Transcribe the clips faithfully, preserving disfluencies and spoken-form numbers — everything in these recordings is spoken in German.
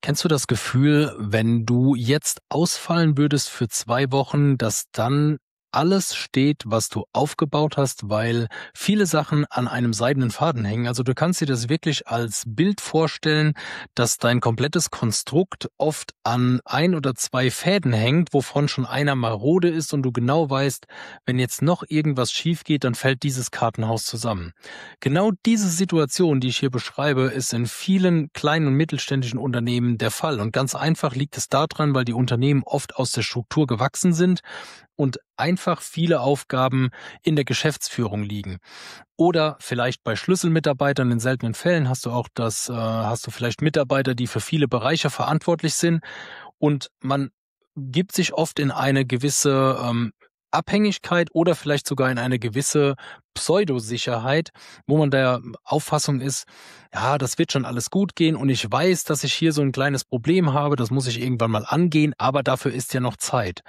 Kennst du das Gefühl, wenn du jetzt ausfallen würdest für zwei Wochen, dass dann alles steht, was du aufgebaut hast, weil viele Sachen an einem seidenen Faden hängen? Also, du kannst dir das wirklich als Bild vorstellen, dass dein komplettes Konstrukt oft an ein oder zwei Fäden hängt, wovon schon einer marode ist und du genau weißt, wenn jetzt noch irgendwas schief geht, dann fällt dieses Kartenhaus zusammen. Genau diese Situation, die ich hier beschreibe, ist in vielen kleinen und mittelständischen Unternehmen der Fall. Und ganz einfach liegt es daran, weil die Unternehmen oft aus der Struktur gewachsen sind und einfach viele Aufgaben in der Geschäftsführung liegen. Oder vielleicht bei Schlüsselmitarbeitern in seltenen Fällen hast du auch das, äh, hast du vielleicht Mitarbeiter, die für viele Bereiche verantwortlich sind und man gibt sich oft in eine gewisse ähm, Abhängigkeit oder vielleicht sogar in eine gewisse Pseudosicherheit, wo man der Auffassung ist, ja, das wird schon alles gut gehen und ich weiß, dass ich hier so ein kleines Problem habe, das muss ich irgendwann mal angehen, aber dafür ist ja noch Zeit.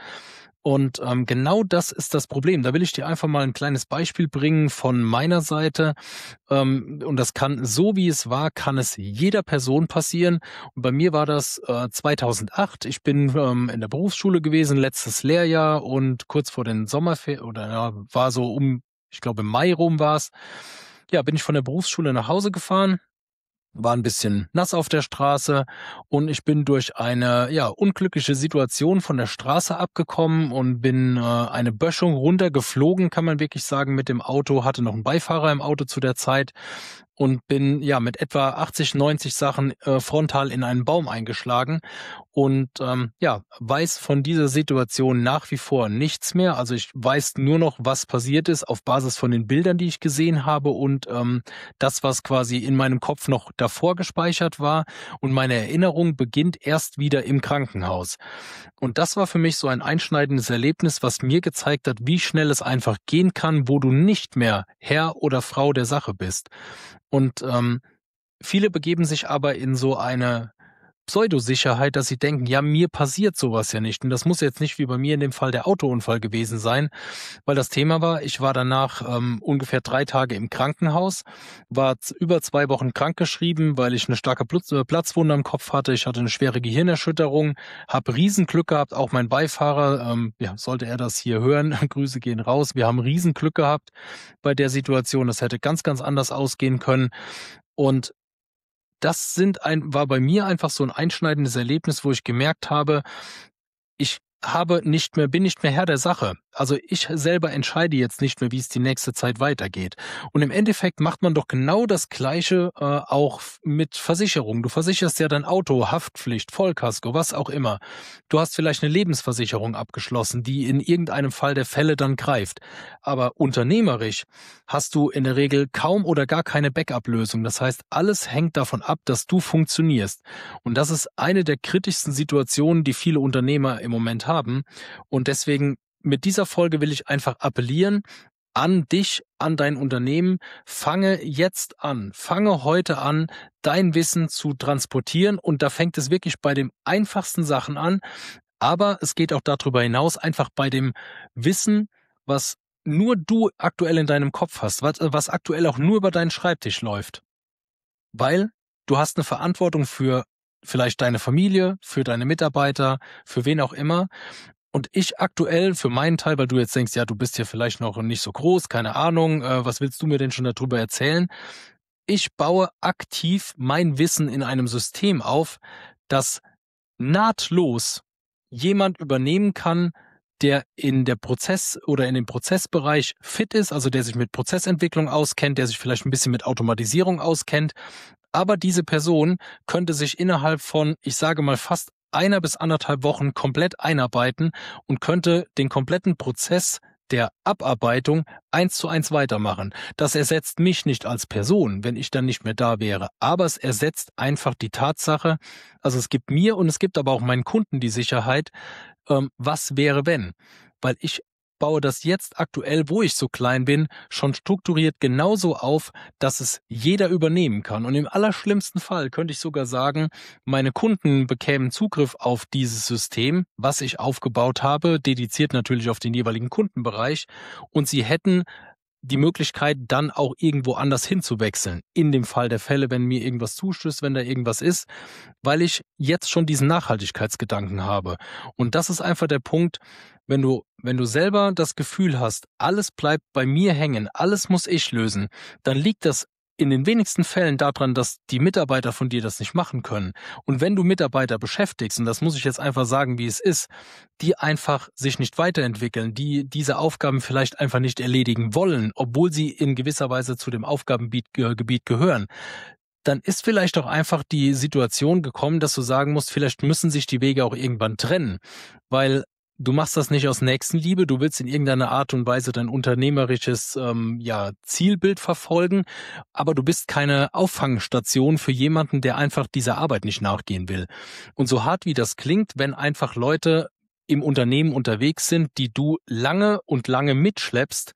Und ähm, genau das ist das Problem. Da will ich dir einfach mal ein kleines Beispiel bringen von meiner Seite. Ähm, und das kann, so wie es war, kann es jeder Person passieren. Und bei mir war das äh, zweitausendacht. Ich bin ähm, in der Berufsschule gewesen, letztes Lehrjahr und kurz vor den Sommerferien, oder ja, war so um, ich glaube im Mai rum war's. Ja, bin ich von der Berufsschule nach Hause gefahren, war ein bisschen nass auf der Straße und ich bin durch eine, ja, unglückliche Situation von der Straße abgekommen und bin äh, eine Böschung runtergeflogen, kann man wirklich sagen, mit dem Auto, hatte noch einen Beifahrer im Auto zu der Zeit und bin ja mit etwa achtzig, neunzig Sachen äh, frontal in einen Baum eingeschlagen und ähm, ja, weiß von dieser Situation nach wie vor nichts mehr. Also ich weiß nur noch, was passiert ist auf Basis von den Bildern, die ich gesehen habe und ähm, das, was quasi in meinem Kopf noch davor gespeichert war. Und meine Erinnerung beginnt erst wieder im Krankenhaus. Und das war für mich so ein einschneidendes Erlebnis, was mir gezeigt hat, wie schnell es einfach gehen kann, wo du nicht mehr Herr oder Frau der Sache bist. Und ähm, viele begeben sich aber in so eine Pseudosicherheit, dass sie denken, ja, mir passiert sowas ja nicht. Und das muss jetzt nicht wie bei mir in dem Fall der Autounfall gewesen sein, weil das Thema war, ich war danach ähm, ungefähr drei Tage im Krankenhaus, war z- über zwei Wochen krankgeschrieben, weil ich eine starke Blutz- äh, Platzwunde am Kopf hatte. Ich hatte eine schwere Gehirnerschütterung, habe Riesenglück gehabt, auch mein Beifahrer, ähm, ja, sollte er das hier hören, Grüße gehen raus. Wir haben Riesenglück gehabt bei der Situation. Das hätte ganz, ganz anders ausgehen können. Und das sind ein war bei mir einfach so ein einschneidendes Erlebnis, wo ich gemerkt habe, ich habe nicht mehr bin nicht mehr Herr der Sache. Also, ich selber entscheide jetzt nicht mehr, wie es die nächste Zeit weitergeht. Und im Endeffekt macht man doch genau das Gleiche, äh, auch f mit Versicherung. Du versicherst ja dein Auto, Haftpflicht, Vollkasko, was auch immer. Du hast vielleicht eine Lebensversicherung abgeschlossen, die in irgendeinem Fall der Fälle dann greift. Aber unternehmerisch hast du in der Regel kaum oder gar keine Backup-Lösung. Das heißt, alles hängt davon ab, dass du funktionierst. Und das ist eine der kritischsten Situationen, die viele Unternehmer im Moment haben. Und deswegen mit dieser Folge will ich einfach appellieren an dich, an dein Unternehmen. Fange jetzt an, fange heute an, dein Wissen zu transportieren. Und da fängt es wirklich bei den einfachsten Sachen an. Aber es geht auch darüber hinaus, einfach bei dem Wissen, was nur du aktuell in deinem Kopf hast, was, was aktuell auch nur über deinen Schreibtisch läuft. Weil du hast eine Verantwortung für vielleicht deine Familie, für deine Mitarbeiter, für wen auch immer. Und ich aktuell für meinen Teil, weil du jetzt denkst, ja, du bist hier vielleicht noch nicht so groß, keine Ahnung, äh, was willst du mir denn schon darüber erzählen? Ich baue aktiv mein Wissen in einem System auf, das nahtlos jemand übernehmen kann, der in der Prozess oder in dem Prozessbereich fit ist, also der sich mit Prozessentwicklung auskennt, der sich vielleicht ein bisschen mit Automatisierung auskennt. Aber diese Person könnte sich innerhalb von, ich sage mal, fast einer bis anderthalb Wochen komplett einarbeiten und könnte den kompletten Prozess der Abarbeitung eins zu eins weitermachen. Das ersetzt mich nicht als Person, wenn ich dann nicht mehr da wäre. Aber es ersetzt einfach die Tatsache, also es gibt mir und es gibt aber auch meinen Kunden die Sicherheit, ähm, was wäre wenn? Weil ich baue das jetzt aktuell, wo ich so klein bin, schon strukturiert genauso auf, dass es jeder übernehmen kann. Und im allerschlimmsten Fall könnte ich sogar sagen, meine Kunden bekämen Zugriff auf dieses System, was ich aufgebaut habe, dediziert natürlich auf den jeweiligen Kundenbereich, und sie hätten die Möglichkeit, dann auch irgendwo anders hinzuwechseln. In dem Fall der Fälle, wenn mir irgendwas zustößt, wenn da irgendwas ist, weil ich jetzt schon diesen Nachhaltigkeitsgedanken habe. Und das ist einfach der Punkt, wenn du, wenn du selber das Gefühl hast, alles bleibt bei mir hängen, alles muss ich lösen, dann liegt das in den wenigsten Fällen daran, dass die Mitarbeiter von dir das nicht machen können. Und wenn du Mitarbeiter beschäftigst, und das muss ich jetzt einfach sagen, wie es ist, die einfach sich nicht weiterentwickeln, die diese Aufgaben vielleicht einfach nicht erledigen wollen, obwohl sie in gewisser Weise zu dem Aufgabengebiet äh, Gebiet gehören, dann ist vielleicht auch einfach die Situation gekommen, dass du sagen musst, vielleicht müssen sich die Wege auch irgendwann trennen, weil du machst das nicht aus Nächstenliebe, du willst in irgendeiner Art und Weise dein unternehmerisches ähm, ja, Zielbild verfolgen, aber du bist keine Auffangstation für jemanden, der einfach dieser Arbeit nicht nachgehen will. Und so hart wie das klingt, wenn einfach Leute im Unternehmen unterwegs sind, die du lange und lange mitschleppst,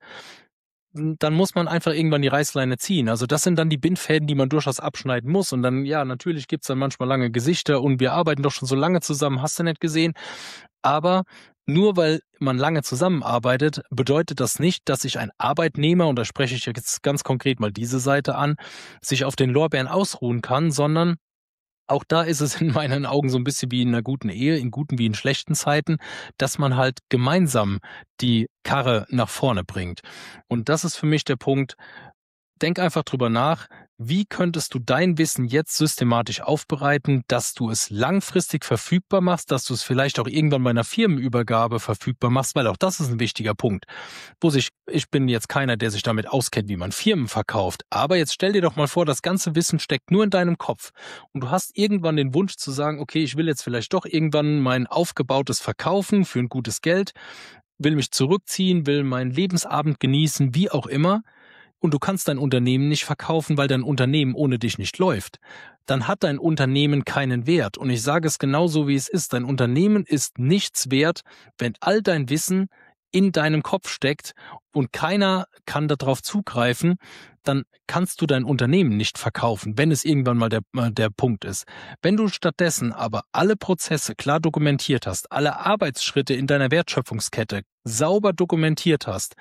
dann muss man einfach irgendwann die Reißleine ziehen. Also das sind dann die Bindfäden, die man durchaus abschneiden muss. Und dann, ja, natürlich gibt's dann manchmal lange Gesichter und wir arbeiten doch schon so lange zusammen, hast du nicht gesehen. Aber nur weil man lange zusammenarbeitet, bedeutet das nicht, dass sich ein Arbeitnehmer, und da spreche ich jetzt ganz konkret mal diese Seite an, sich auf den Lorbeeren ausruhen kann, sondern auch da ist es in meinen Augen so ein bisschen wie in einer guten Ehe, in guten wie in schlechten Zeiten, dass man halt gemeinsam die Karre nach vorne bringt. Und das ist für mich der Punkt. Denk einfach drüber nach, wie könntest du dein Wissen jetzt systematisch aufbereiten, dass du es langfristig verfügbar machst, dass du es vielleicht auch irgendwann bei einer Firmenübergabe verfügbar machst, weil auch das ist ein wichtiger Punkt. Wo sich, ich bin jetzt keiner, der sich damit auskennt, wie man Firmen verkauft, aber jetzt stell dir doch mal vor, das ganze Wissen steckt nur in deinem Kopf und du hast irgendwann den Wunsch zu sagen, okay, ich will jetzt vielleicht doch irgendwann mein aufgebautes verkaufen für ein gutes Geld, will mich zurückziehen, will meinen Lebensabend genießen, wie auch immer. Und du kannst dein Unternehmen nicht verkaufen, weil dein Unternehmen ohne dich nicht läuft. Dann hat dein Unternehmen keinen Wert. Und ich sage es genauso, wie es ist. Dein Unternehmen ist nichts wert, wenn all dein Wissen in deinem Kopf steckt und keiner kann darauf zugreifen, dann kannst du dein Unternehmen nicht verkaufen, wenn es irgendwann mal der, der Punkt ist. Wenn du stattdessen aber alle Prozesse klar dokumentiert hast, alle Arbeitsschritte in deiner Wertschöpfungskette sauber dokumentiert hast,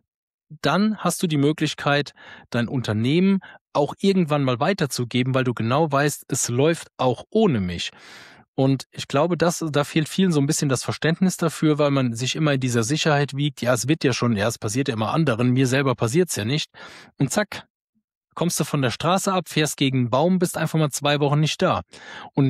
dann hast du die Möglichkeit, dein Unternehmen auch irgendwann mal weiterzugeben, weil du genau weißt, es läuft auch ohne mich. Und ich glaube, dass, da fehlt vielen so ein bisschen das Verständnis dafür, weil man sich immer in dieser Sicherheit wiegt, ja, es wird ja schon, ja, es passiert ja immer anderen, mir selber passiert's ja nicht. Und zack, kommst du von der Straße ab, fährst gegen einen Baum, bist einfach mal zwei Wochen nicht da. Und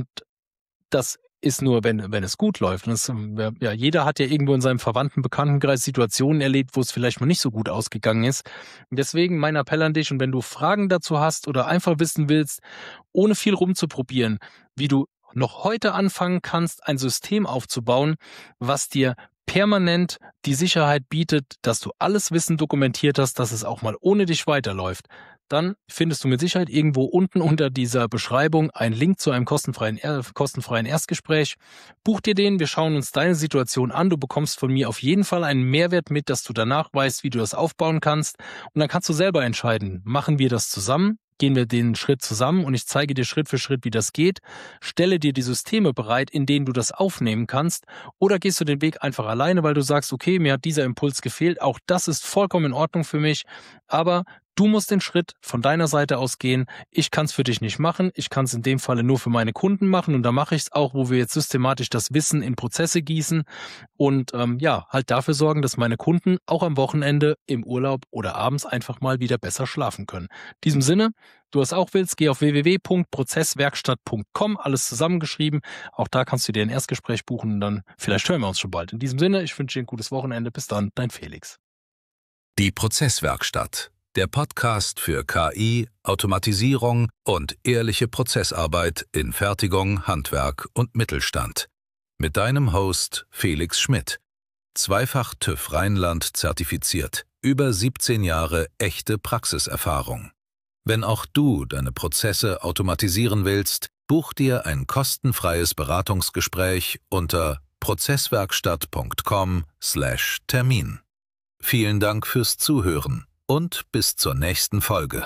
das ist nur, wenn, wenn es gut läuft. Und das, ja, jeder hat ja irgendwo in seinem verwandten Bekanntenkreis Situationen erlebt, wo es vielleicht mal nicht so gut ausgegangen ist. Und deswegen mein Appell an dich, und wenn du Fragen dazu hast oder einfach wissen willst, ohne viel rumzuprobieren, wie du noch heute anfangen kannst, ein System aufzubauen, was dir permanent die Sicherheit bietet, dass du alles Wissen dokumentiert hast, dass es auch mal ohne dich weiterläuft, dann findest du mit Sicherheit irgendwo unten unter dieser Beschreibung einen Link zu einem kostenfreien, äh, kostenfreien Erstgespräch. Buch dir den, wir schauen uns deine Situation an. Du bekommst von mir auf jeden Fall einen Mehrwert mit, dass du danach weißt, wie du das aufbauen kannst. Und dann kannst du selber entscheiden, machen wir das zusammen? Gehen wir den Schritt zusammen und ich zeige dir Schritt für Schritt, wie das geht. Stelle dir die Systeme bereit, in denen du das aufnehmen kannst. Oder gehst du den Weg einfach alleine, weil du sagst, okay, mir hat dieser Impuls gefehlt. Auch das ist vollkommen in Ordnung für mich. Aber du musst den Schritt von deiner Seite aus gehen. Ich kann es für dich nicht machen. Ich kann es in dem Falle nur für meine Kunden machen. Und da mache ich es auch, wo wir jetzt systematisch das Wissen in Prozesse gießen. Und ähm, ja, halt dafür sorgen, dass meine Kunden auch am Wochenende, im Urlaub oder abends einfach mal wieder besser schlafen können. In diesem Sinne, du es auch willst, geh auf w w w punkt prozesswerkstatt punkt com, alles zusammengeschrieben. Auch da kannst du dir ein Erstgespräch buchen und dann vielleicht hören wir uns schon bald. In diesem Sinne, ich wünsche dir ein gutes Wochenende. Bis dann, dein Felix. Die Prozesswerkstatt, der Podcast für K I, Automatisierung und ehrliche Prozessarbeit in Fertigung, Handwerk und Mittelstand. Mit deinem Host Felix Schmidt. Zweifach TÜV Rheinland zertifiziert. Über siebzehn Jahre echte Praxiserfahrung. Wenn auch du deine Prozesse automatisieren willst, buch dir ein kostenfreies Beratungsgespräch unter prozesswerkstatt punkt com slash Termin. Vielen Dank fürs Zuhören und bis zur nächsten Folge.